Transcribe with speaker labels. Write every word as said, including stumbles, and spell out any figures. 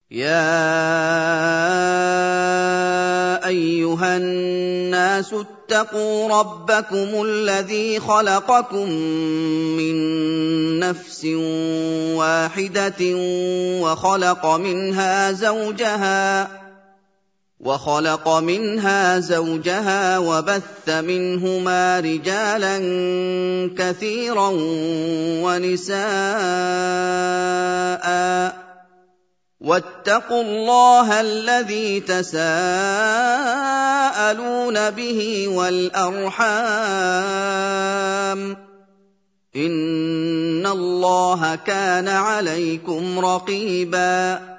Speaker 1: يَا أَيُّهَا النَّاسُ اتَّقُوا رَبَّكُمُ الَّذِي خَلَقَكُم مِّن نَّفْسٍ وَاحِدَةٍ وَخَلَقَ مِنْهَا زَوْجَهَا وَبَثَّ مِنْهُمَا رِجَالًا كَثِيرًا وَنِسَاءً ۚ وَاتَّقُوا اللَّهَ الَّذِي تَسَاءَلُونَ بِهِ وَالْأَرْحَامَ ۚ إِنَّ اللَّهَ كَانَ عَلَيْكُمْ رَقِيبًا